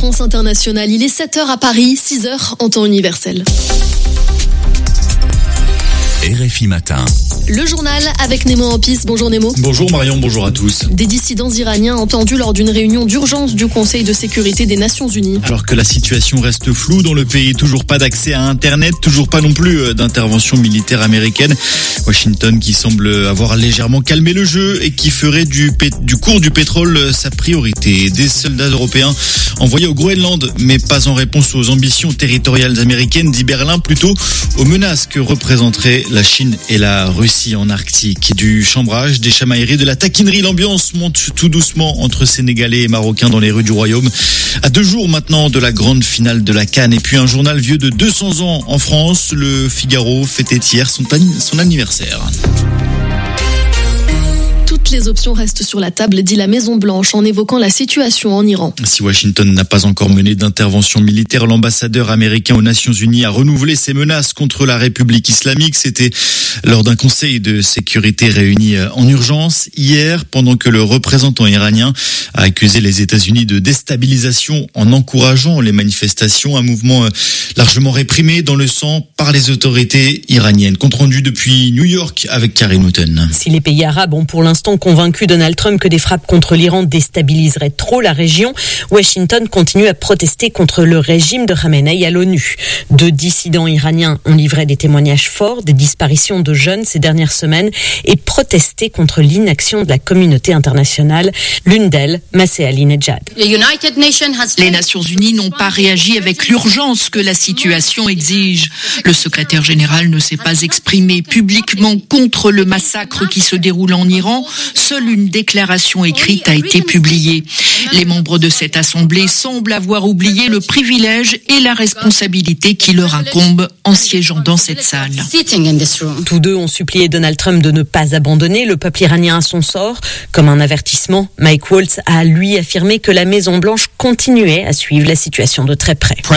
France Internationale. Il est 7h à Paris, 6h en temps universel. RFI Matin. Le journal avec Nemo Ampis. Bonjour Nemo. Bonjour Marion, bonjour à tous. Des dissidents iraniens entendus lors d'une réunion d'urgence du Conseil de sécurité des Nations Unies. Alors que la situation reste floue dans le pays, toujours pas d'accès à Internet, toujours pas non plus d'intervention militaire américaine. Washington qui semble avoir légèrement calmé le jeu et qui ferait du cours du pétrole sa priorité. Des soldats européens envoyés au Groenland, mais pas en réponse aux ambitions territoriales américaines, dit Berlin, plutôt aux menaces que représenteraient la Chine et la Russie en Arctique. Du chambrage, des chamailleries, de la taquinerie, l'ambiance monte tout doucement entre Sénégalais et Marocains dans les rues du Royaume. À 2 jours maintenant de la grande finale de la CAN. Et puis un journal vieux de 200 ans en France, le Figaro, fêtait hier son anniversaire. Toutes les options restent sur la table, dit la Maison-Blanche en évoquant la situation en Iran. Si Washington n'a pas encore mené d'intervention militaire, l'ambassadeur américain aux Nations Unies a renouvelé ses menaces contre la République islamique. C'était lors d'un conseil de sécurité réuni en urgence hier, pendant que le représentant iranien a accusé les États-Unis de déstabilisation en encourageant les manifestations, un mouvement largement réprimé dans le sang par les autorités iraniennes. Compte rendu depuis New York avec Karine Houghton. Si les pays arabes ont pour l'instant convaincu Donald Trump que des frappes contre l'Iran déstabiliseraient trop la région, Washington continue à protester contre le régime de Khamenei à l'ONU. 2 dissidents iraniens ont livré des témoignages forts des disparitions de jeunes ces dernières semaines et protesté contre l'inaction de la communauté internationale. L'une d'elles, Masih Alinejad. Les Nations Unies n'ont pas réagi avec l'urgence que la situation exige. Le secrétaire général ne s'est pas exprimé publiquement contre le massacre qui se déroule en Iran. Seule une déclaration écrite a été publiée. Les membres de cette assemblée semblent avoir oublié le privilège et la responsabilité qui leur incombent en siégeant dans cette salle. Tous 2 ont supplié Donald Trump de ne pas abandonner le peuple iranien à son sort. Comme un avertissement, Mike Waltz a lui affirmé que la Maison-Blanche continuait à suivre la situation de très près.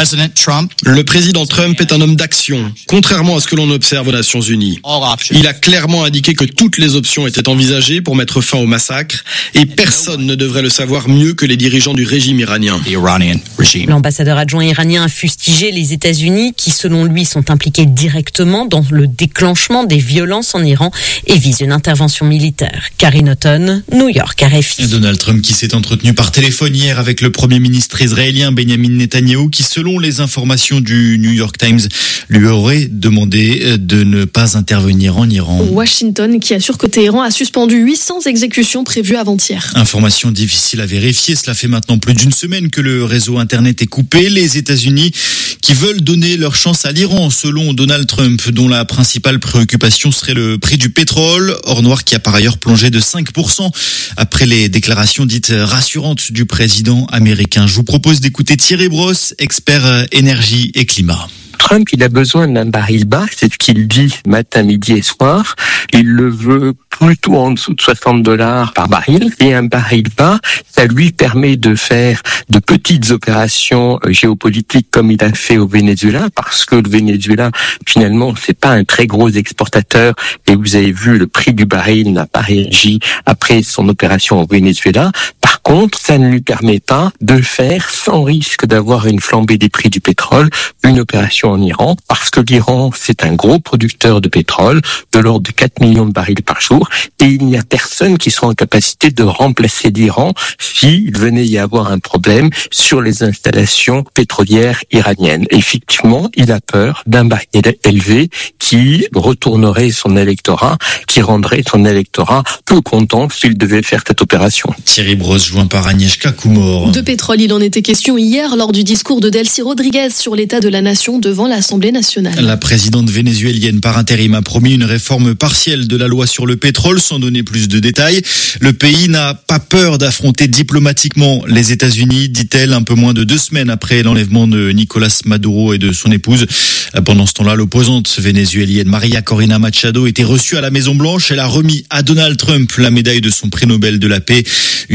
Le président Trump est un homme d'action, contrairement à ce que l'on observe aux Nations Unies. Il a clairement indiqué que toutes les options étaient envisagées pour mettre fin au massacre et personne ne devrait le savoir mieux que les dirigeants du régime iranien. L'ambassadeur adjoint iranien a fustigé les États-Unis qui, selon lui, sont impliqués directement dans le déclenchement des violences en Iran et visent une intervention militaire. Karine Houghton, New York, RFI. Donald Trump qui s'est entretenu par téléphone hier avec le Premier ministre israélien Benjamin Netanyahou qui, selon les informations du New York Times, lui aurait demandé de ne pas intervenir en Iran. Washington qui assure que Téhéran a suspendu 800 exécutions prévues avant-hier. Information difficile à vérifier. Cela fait maintenant plus d'1 semaine que le réseau Internet est coupé. Les États-Unis qui veulent donner leur chance à l'Iran, selon Donald Trump, dont la principale préoccupation serait le prix du pétrole, or noir qui a par ailleurs plongé de 5% après les déclarations dites rassurantes du président américain. Je vous propose d'écouter Thierry Brosse, expert énergie et climat. Trump, il a besoin d'un baril bas, c'est ce qu'il dit matin, midi et soir. Il le veut plutôt en dessous de $60 par baril. Et un baril bas, ça lui permet de faire de petites opérations géopolitiques comme il a fait au Venezuela, parce que le Venezuela, finalement, c'est pas un très gros exportateur. Et vous avez vu, le prix du baril n'a pas réagi après son opération au Venezuela. Par contre, ça ne lui permet pas de faire, sans risque d'avoir une flambée des prix du pétrole, une opération en Iran, parce que l'Iran, c'est un gros producteur de pétrole, de l'ordre de 4 millions de barils par jour, et il n'y a personne qui soit en capacité de remplacer l'Iran s'il venait y avoir un problème sur les installations pétrolières iraniennes. Effectivement, il a peur d'un baril élevé qui retournerait son électorat, qui rendrait son électorat peu content s'il devait faire cette opération. Thierry Brosse, joint par Agnieszka Kumor. De pétrole, il en était question hier lors du discours de Delcy Rodriguez sur l'état de la nation devant l'Assemblée nationale. La présidente vénézuélienne par intérim a promis une réforme partielle de la loi sur le pétrole sans donner plus de détails. Le pays n'a pas peur d'affronter diplomatiquement les États-Unis, dit-elle, un peu moins de 2 semaines après l'enlèvement de Nicolás Maduro et de son épouse. Pendant ce temps-là, l'opposante vénézuélienne María Corina Machado était reçue à la Maison-Blanche. Elle a remis à Donald Trump la médaille de son prix Nobel de la paix, une médaille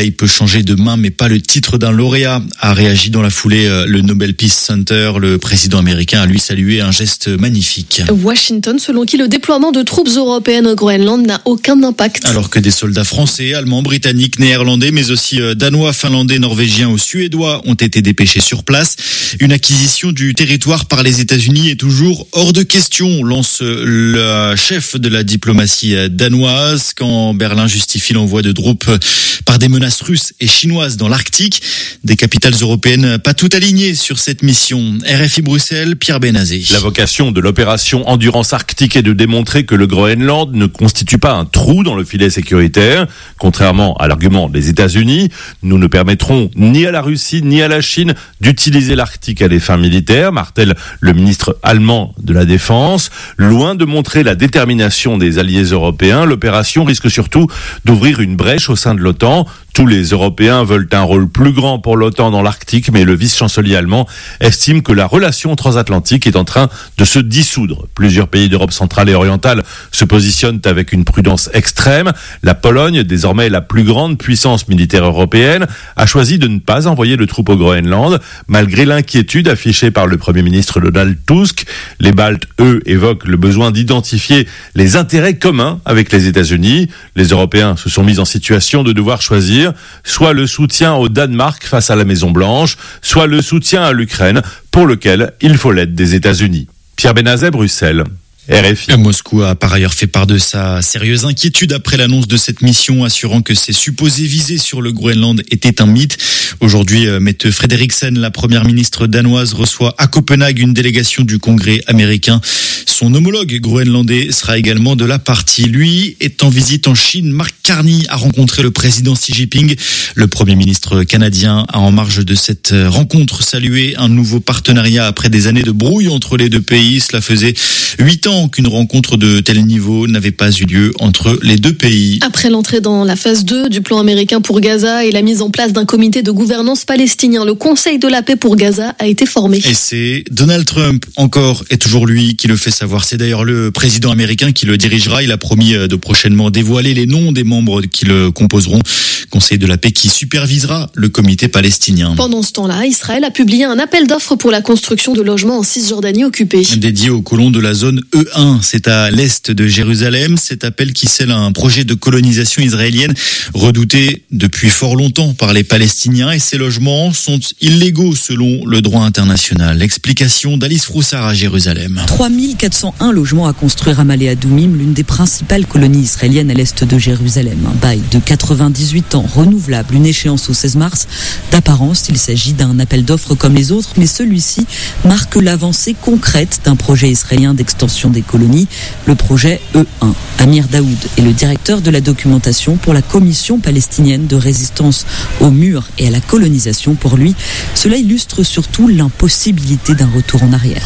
médaille peut changer de main, mais pas le titre d'un lauréat, a réagi dans la foulée le Nobel Peace Center. Le président américain a lui salué un geste magnifique. Washington, selon qui le déploiement de troupes européennes au Groenland n'a aucun impact. Alors que des soldats français, allemands, britanniques, néerlandais, mais aussi danois, finlandais, norvégiens ou suédois ont été dépêchés sur place, une acquisition du territoire par les États-Unis est toujours hors de question, lance le chef de la diplomatie danoise quand Berlin justifie l'envoi de troupes par des menaces russes et chinoises dans l'Arctique. Des capitales européennes pas toutes alignées sur cette mission. RFI Bruxelles, Pierre Benazé. La vocation de l'opération Endurance Arctique est de démontrer que le Groenland ne constitue pas un trou dans le filet sécuritaire. Contrairement à l'argument des États-Unis, nous ne permettrons ni à la Russie ni à la Chine d'utiliser l'Arctique à des fins militaires, martèle le ministre allemand de la Défense. Loin de montrer la détermination des alliés européens, l'opération risque surtout d'ouvrir une brèche au sein de l'OTAN. Tous les Européens veulent un rôle plus grand pour l'OTAN dans l'Arctique, mais le vice-chancelier allemand estime que la relation transatlantique est en train de se dissoudre. Plusieurs pays d'Europe centrale et orientale se positionnent avec une prudence extrême. La Pologne, désormais la plus grande puissance militaire européenne, a choisi de ne pas envoyer de troupes au Groenland, malgré l'inquiétude affichée par le Premier ministre Donald Tusk. Les Baltes, eux, évoquent le besoin d'identifier les intérêts communs avec les États-Unis. Les Européens se sont mis en situation de devoir choisir soit le soutien au Danemark face à la Maison-Blanche, soit le soutien à l'Ukraine, pour lequel il faut l'aide des États-Unis. Pierre Benazet, Bruxelles. RFI. Moscou a par ailleurs fait part de sa sérieuse inquiétude après l'annonce de cette mission, assurant que ses supposées visées sur le Groenland étaient un mythe. Aujourd'hui, Mette Frederiksen, la première ministre danoise, reçoit à Copenhague une délégation du Congrès américain. Son homologue groenlandais sera également de la partie. Lui est en visite en Chine. Mark Carney a rencontré le président Xi Jinping. Le Premier ministre canadien a, en marge de cette rencontre, salué un nouveau partenariat après des années de brouille entre les deux pays. Cela faisait 8 ans qu'une rencontre de tel niveau n'avait pas eu lieu entre les deux pays. Après l'entrée dans la phase 2 du plan américain pour Gaza et la mise en place d'un comité de gouvernance palestinien, le Conseil de la paix pour Gaza a été formé. Et c'est Donald Trump, encore et toujours lui, qui le fait savoir. C'est d'ailleurs le président américain qui le dirigera. Il a promis de prochainement dévoiler les noms des membres qui le composeront. Conseil de la paix qui supervisera le comité palestinien. Pendant ce temps-là, Israël a publié un appel d'offres pour la construction de logements en Cisjordanie occupée. Dédié aux colons de la zone E1, c'est à l'est de Jérusalem. Cet appel qui scelle un projet de colonisation israélienne redouté depuis fort longtemps par les Palestiniens, et ces logements sont illégaux selon le droit international. Explication d'Alice Froussard à Jérusalem. 3401 logements à construire à Malé Adoumim, l'une des principales colonies israéliennes à l'est de Jérusalem. Un bail de 98 ans renouvelable, une échéance au 16 mars. D'apparence, il s'agit d'un appel d'offres comme les autres, mais celui-ci marque l'avancée concrète d'un projet israélien d'extension des colonies, le projet E1. Amir Daoud est le directeur de la documentation pour la Commission palestinienne de résistance au mur et à la colonisation. Pour lui, cela illustre surtout l'impossibilité d'un retour en arrière.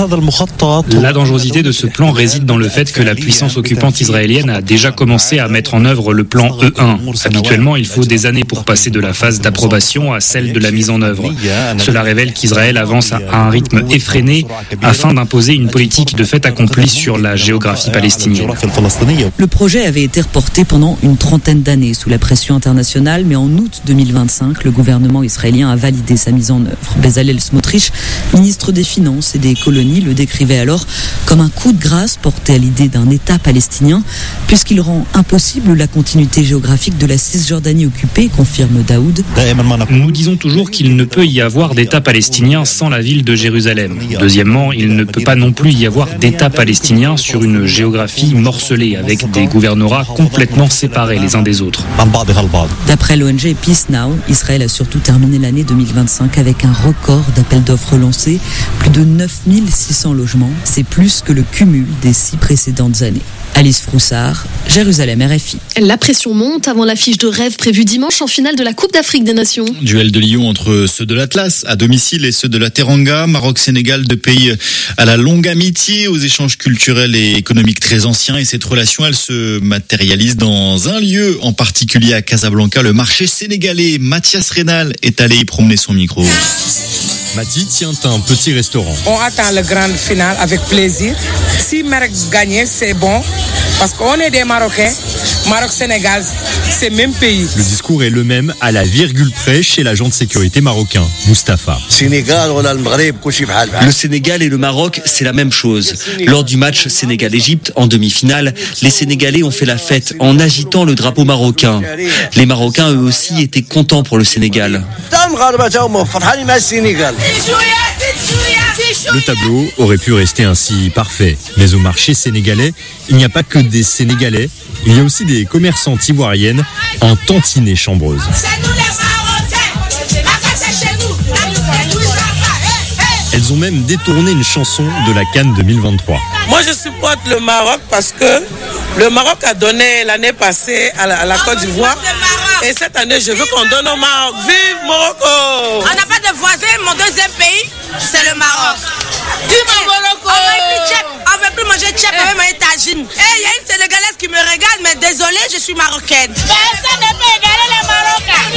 La dangerosité de ce plan réside dans le fait que la puissance occupante israélienne a déjà commencé à mettre en œuvre le plan E1. Habituellement, il faut des années pour passer de la phase d'approbation à celle de la mise en œuvre. Cela révèle qu'Israël avance à un rythme effréné afin d'imposer une politique de fait accompli sur la géographie palestinienne. Le projet avait été reporté pendant une trentaine d'années sous la pression internationale, mais en août 2025, le gouvernement israélien a validé sa mise en œuvre. Bezalel Smotrich, ministre des Finances et des colonies, le décrivait alors comme un coup de grâce porté à l'idée d'un État palestinien, puisqu'il rend impossible la continuité géographique de la Cisjordanie occupée, confirme Daoud. Nous disons toujours qu'il ne peut y avoir d'État palestinien sans la ville de Jérusalem. Deuxièmement, il ne peut pas non plus y avoir d'État palestinien sur une géographie morcelée, avec des gouvernorats complètement séparés les uns des autres. D'après l'ONG Peace Now, Israël a surtout terminé l'année 2025 avec un record d'appels d'offres lancés, plus de 9600 logements. C'est plus que le cumul des 6 précédentes années. Alice Froussard, Jérusalem, RFI. La pression monte avant l'affiche de rêve prévue dimanche en finale de la Coupe d'Afrique des Nations. Duel de Lyon entre ceux de l'Atlas à domicile et ceux de la Teranga. Maroc-Sénégal, deux pays à la longue amitié, aux échanges culturels et économiques très anciens. Et cette relation, elle se matérialise dans un lieu en particulier à Casablanca, le marché sénégalais. Mathias Rénal est allé y promener son micro. Mati tient un petit restaurant. On attend le grand final avec plaisir. Si Merck gagne, c'est bon. Parce qu'on est des Marocains. Maroc-Sénégal, c'est le même pays. Le discours est le même à la virgule près chez l'agent de sécurité marocain, Mustapha. Le Sénégal et le Maroc, c'est la même chose. Lors du match Sénégal-Égypte, en demi-finale, les Sénégalais ont fait la fête en agitant le drapeau marocain. Les Marocains, eux aussi, étaient contents pour le Sénégal. Le tableau aurait pu rester ainsi parfait. Mais au marché sénégalais, il n'y a pas que des Sénégalais, il y a aussi des commerçantes ivoiriennes en tantinet chambreuse. Elles ont même détourné une chanson de la CAN 2023. Moi, je supporte le Maroc parce que le Maroc a donné l'année passée à la Côte d'Ivoire. Et cette année, je veux qu'on donne au Maroc. Vive Morocco! On n'a pas de voisin, mon deuxième pays, c'est le Maroc. Vive Morocco! On ne veut plus manger tchèp, on veut manger tagine. Et il y a une Sénégalaise qui me regarde, mais désolée, je suis marocaine. Personne ne peut égaler les Marocains.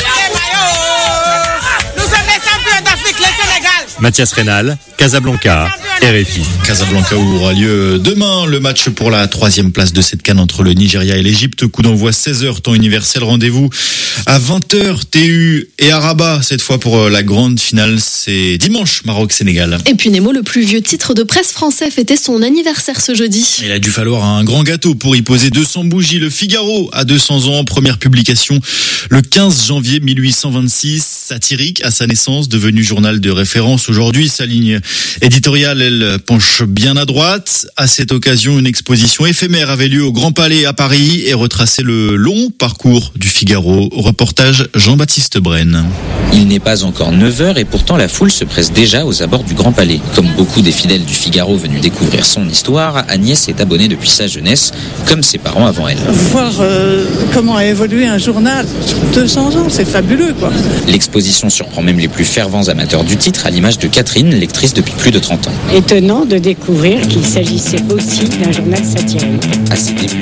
Nous sommes les champions d'Afrique, le Sénégal. Mathias Rénal, Casablanca, RFI. Casablanca où aura lieu demain le match pour la 3e place de cette CAN entre le Nigeria et l'Égypte. Coup d'envoi 16h, temps universel. Rendez-vous à 20h, TU et à Rabat. Cette fois pour la grande finale, c'est dimanche, Maroc-Sénégal. Et puis Nemo, le plus vieux titre de presse français, fêtait son anniversaire ce jeudi. Il a dû falloir un grand gâteau pour y poser 200 bougies. Le Figaro a 200 ans, première publication le 15 janvier 1826. Satirique à sa naissance, devenu journal de référence aujourd'hui. Sa ligne éditoriale, elle penche bien à droite. À cette occasion, une exposition éphémère avait lieu au Grand Palais à Paris et retraçait le long parcours du Figaro. Reportage Jean-Baptiste Brenne. Il n'est pas encore 9h et pourtant la foule se presse déjà aux abords du Grand Palais. Comme beaucoup des fidèles du Figaro venus découvrir son histoire, Agnès est abonnée depuis sa jeunesse, comme ses parents avant elle. Voir comment a évolué un journal sur 200 ans, c'est fabuleux, quoi. L'exposition surprend même les plus fervents amateurs du titre, à l'image de Catherine, lectrice depuis plus de 30 ans. Étonnant de découvrir qu'il s'agissait aussi d'un journal satirique. À ses débuts.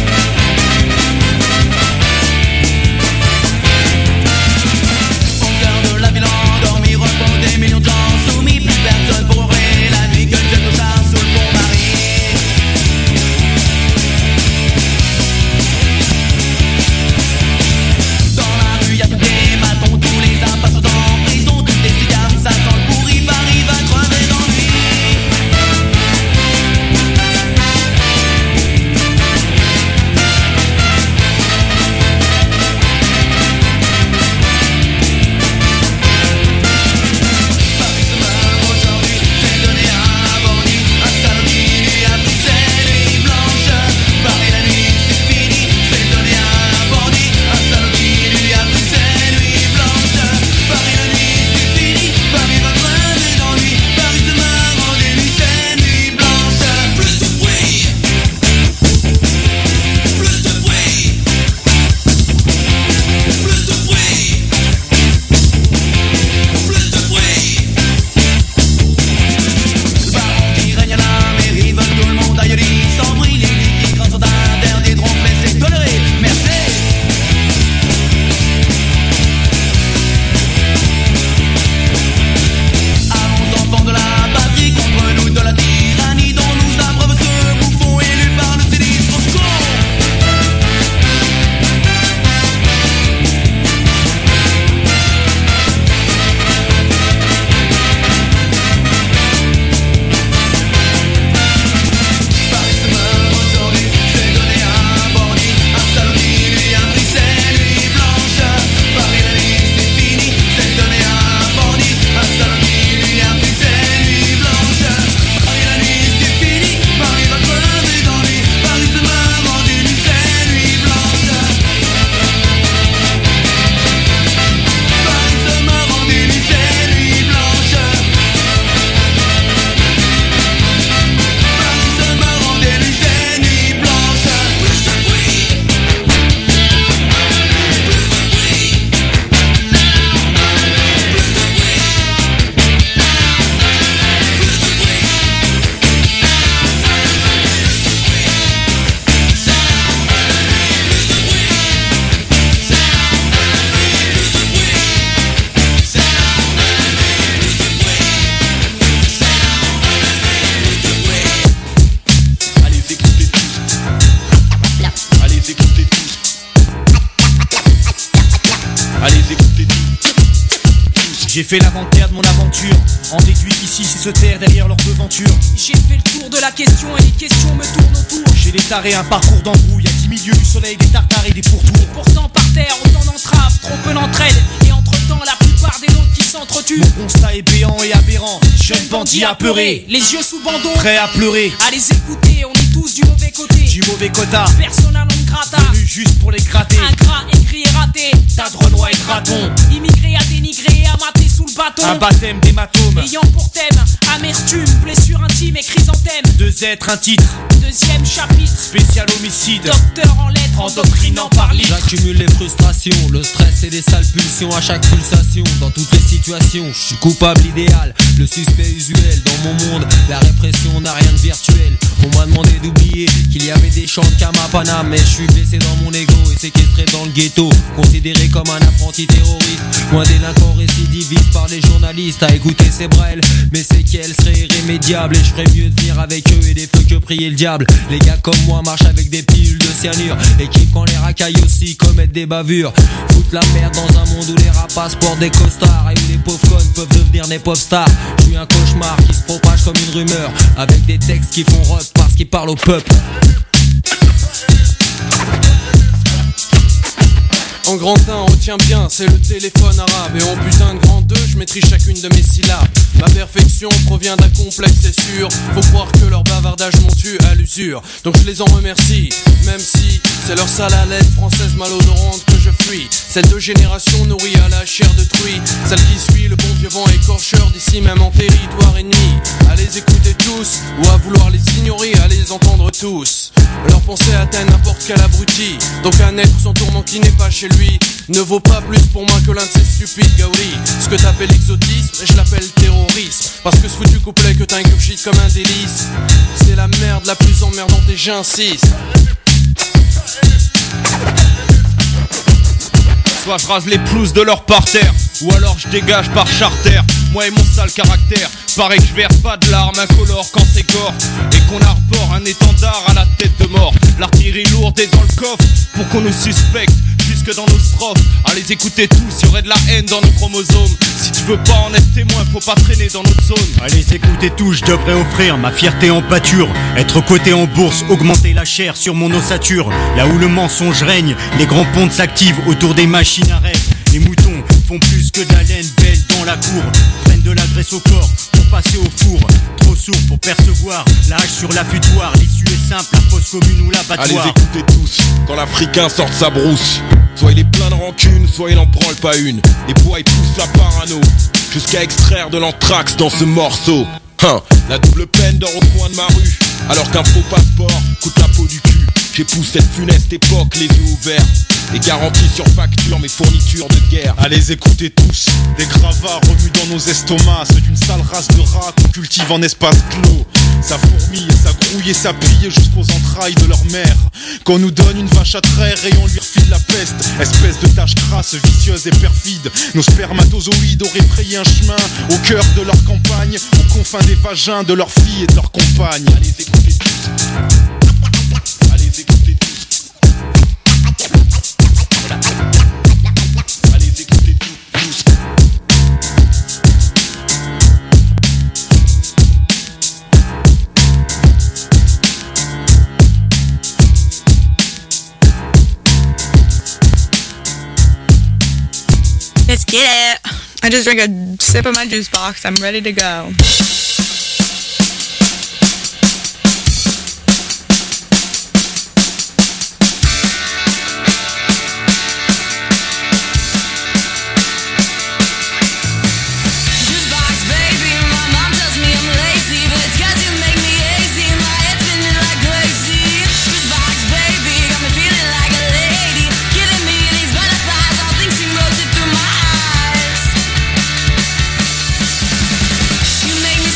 On J'ai fait l'inventaire de mon aventure, en déduit qu'ici c'est se taire derrière leur devanture. J'ai fait le tour de la question et les questions me tournent autour. Chez les tarés un parcours d'embrouille, à 10 milieux du soleil, des tartares et des pourtours. Et pourtant par terre, autant d'entraves, trop peu d'entraide. Et entre-temps, la plupart des nôtres qui s'entretuent. Mon constat est béant et aberrant, jeune bandit apeuré, les yeux sous bandeau, prêt à pleurer. À les écouter, on est tous du mauvais côté. Du mauvais quota, persona non grata, venu juste pour les gratter. Ingrat, écrit et raté, tas de renois et de ratons. Immigré à dénigrer, à mater sous le bâton. Un baptême d'hématome, ayant pour thème amertume, blessure intime et chrysanthème. 2 êtres, un titre, 2e chapitre, spécial homicide, docteur en lettres, endoctrinant par litre. J'accumule les frustrations, le stress et les sales pulsions à chaque pulsation. Dans toutes les situations, je suis coupable idéal, le suspect usuel. Dans mon monde, la répression n'a rien de virtuel. On m'a demandé d'oublier qu'il y avait des chants de Kamapanam, mais je suis blessé dans mon ego et séquestré dans le ghetto, considéré comme un apprenti terroriste ou un délinquant récidiviste par les journalistes. À écouter ces brels, mes séquelles seraient irrémédiables, et je ferais mieux de venir avec eux et des feux que prier le diable. Les gars comme moi marchent avec des pilules de cyanure et qui quand les racailles aussi commettent des bavures. Foutent la merde dans un monde où les rapaces portent des costards et où les pauvres connes peuvent devenir des pop stars. Je suis un cauchemar qui se propage comme une rumeur, avec des textes qui font rock parce qu'ils parlent au peuple. En grand 1, retiens bien, c'est le téléphone arabe. Et en putain de grand 2, je maîtrise chacune de mes syllabes. Ma perfection provient d'un complexe, c'est sûr. Faut croire que leur bavardage m'ont tué à l'usure. Donc je les en remercie, même si c'est leur sale haleine française malodorante que je fuis. Celle de génération nourrie à la chair de truie, celle qui suit le bon vieux vent écorcheur d'ici même en territoire ennemi. À les écouter tous, ou à vouloir les ignorer, à les entendre tous. Leur pensée atteint n'importe quel abruti. Donc un être sans tourment qui n'est pas chez lui ne vaut pas plus pour moi que l'un de ces stupides gauris. Ce que t'appelles exotisme, je l'appelle terrorisme. Parce que ce foutu couplet que t'ingurgites comme un délice, c'est la merde la plus emmerdante et j'insiste. Soit je rase les pelouses de leur parterre, ou alors je dégage par charter. Moi et mon sale caractère, paraît que je verse pas de larmes incolores quand c'est gore, et qu'on arbore un étendard à la tête de mort. L'artillerie lourde est dans le coffre pour qu'on nous suspecte jusque dans nos strophes. À les écouter tous, y'aurait de la haine dans nos chromosomes. Si tu veux pas en être témoin, faut pas traîner dans notre zone. À les écouter tous, je devrais offrir ma fierté en pâture, être coté en bourse, augmenter la chair sur mon ossature. Là où le mensonge règne, les grands pontes s'activent autour des machines à rêve. Les moutons font plus que de la laine belle dans la cour, prennent de la graisse au corps pour passer au four. Trop sourd pour percevoir la hache sur l'affûtoir. L'issue est simple, la fosse commune ou l'abattoir. Allez écoutez tous, quand l'Africain sort sa brousse, soit il est plein de rancune, soit il en branle pas une. Et bois il pousse la parano, jusqu'à extraire de l'anthrax dans ce morceau. La double peine dort au coin de ma rue, alors qu'un faux passeport coûte la peau du cul. J'épouse cette funeste époque, les yeux ouverts, et garantis sur facture mes fournitures de guerre. Allez écoutez tous, des gravats remuent dans nos estomacs, ceux d'une sale race de rats qu'on cultive en espace clos. Ça fourmille, ça grouille et ça pille jusqu'aux entrailles de leur mère. Qu'on nous donne une vache à traire et on lui refile la peste. Espèce de tache crasse, vicieuse et perfide. Nos spermatozoïdes auraient frayé un chemin au cœur de leur campagne, aux confins des vagins de leurs filles et de leurs compagnes. Allez écoutez tous. Allez écoutez tous. Allez écoutez tous. Let's get it. I just drank a sip of my juice box. I'm ready to go. You make me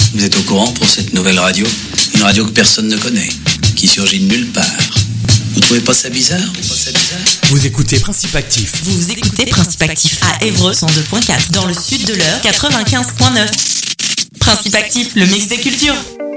Vous êtes au courant pour cette nouvelle radio? Une radio que personne ne connaît, qui surgit de nulle part. Vous trouvez pas ça bizarre? Vous écoutez Principe Actif. Vous écoutez Principe Actif à Évreux 102.4 dans le sud de l'Eure 95.9. Principe Actif, le mix des cultures.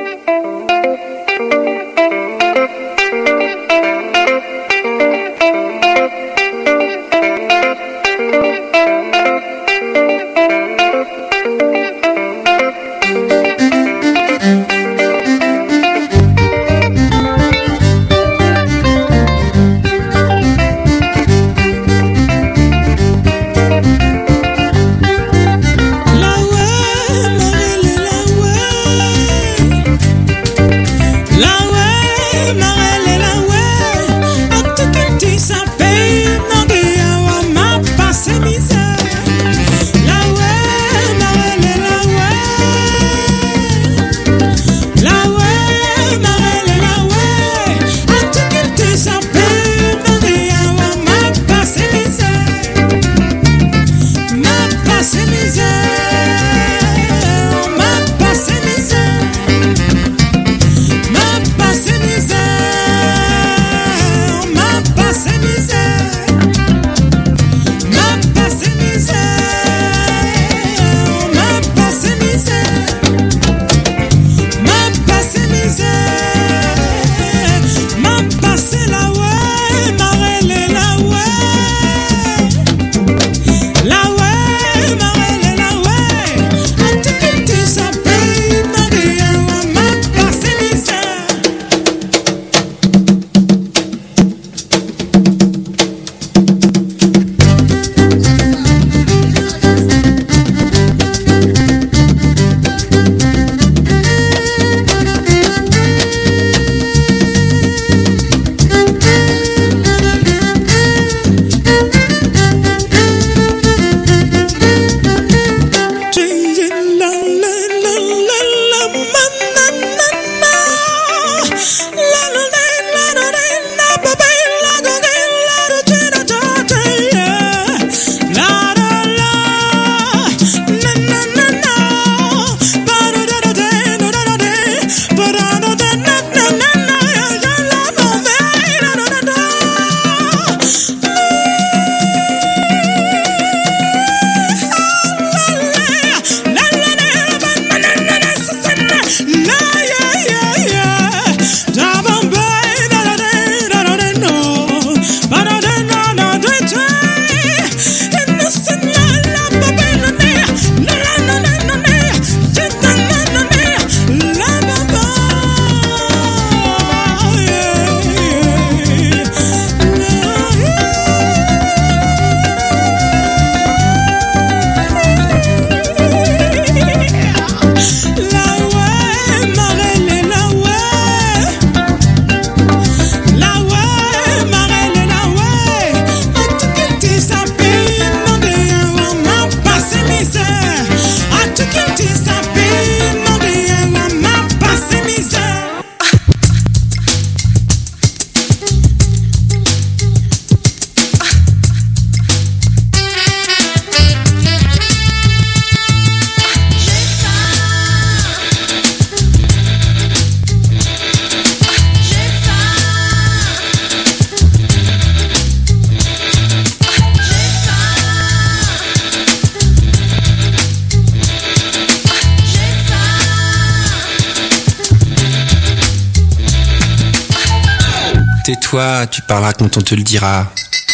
Tais-toi, tu parleras quand on te le dira.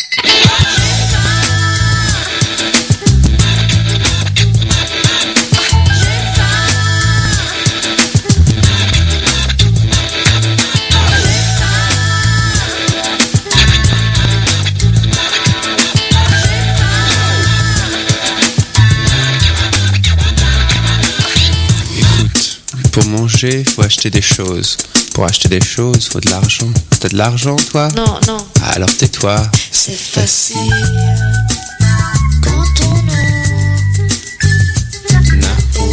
Écoute, pour manger, faut acheter des choses. Pour acheter des choses, faut de l'argent. T'as de l'argent, toi? Non, non. Alors tais-toi. C'est facile. Quand on a l'impôt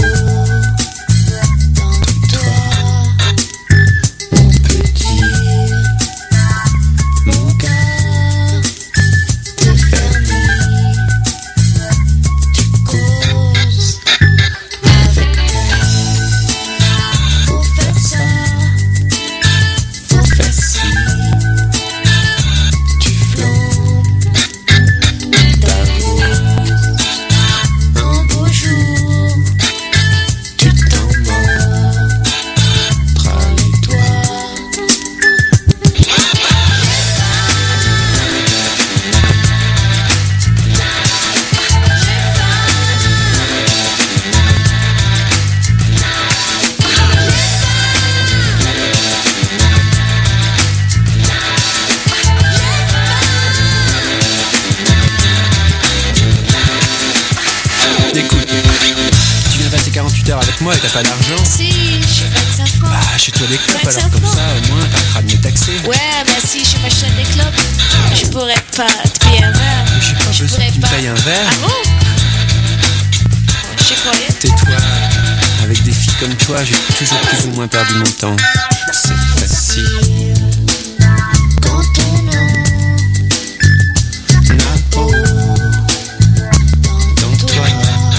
dans toi, on peut dire, mon gars, t'es fermé. Tu causes avec elle. after avec moi et t'as pas d'argent? Si, je suis 25 francs. Bah, chez toi des clubs, 25 alors comme francs. ça, au moins, t'as le crâne mieux taxé. Ouais, mais si je m'achète des clopes, je pourrais pas te payer un verre. Mais j'ai pas besoin que tu me payes un verre. Ah bon? Je croyais. Tais-toi. Avec des filles comme toi, j'ai toujours plus ou moins perdu mon temps. C'est facile. Quand ton nom n'a pas dans toi,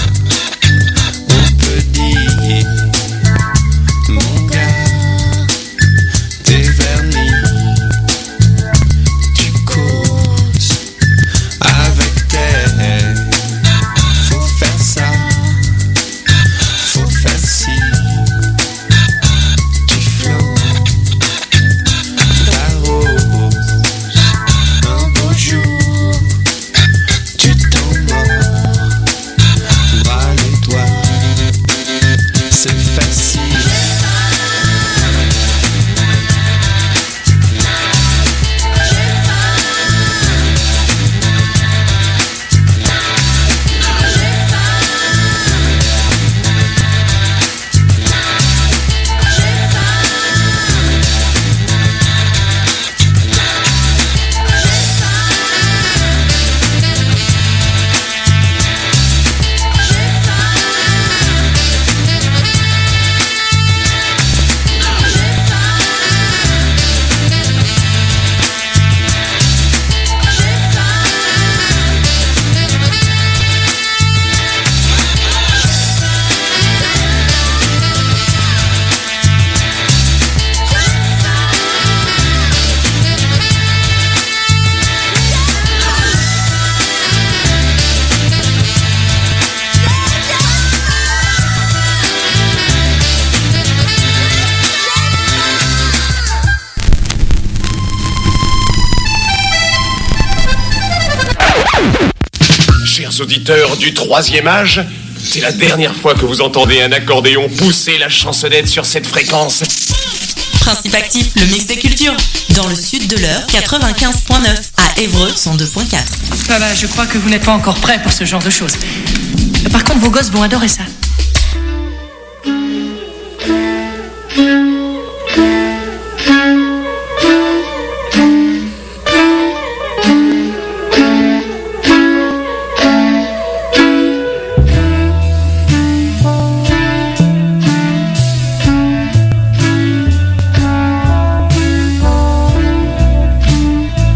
on peut dire, mon gars, t'es vernis, tu causes avec tes, faut faire ça. Facile, tu flottes, t'arroses, un beau jour, tu t'en mords, bras les doigts, c'est facile. Chers auditeurs du troisième âge, c'est la dernière fois que vous entendez un accordéon pousser la chansonnette sur cette fréquence. Principe actif, le mix des cultures. Dans le sud de l'heure, 95.9. À Évreux, 102.4. Je crois que vous n'êtes pas encore prêts pour ce genre de choses. Par contre, vos gosses vont adorer ça.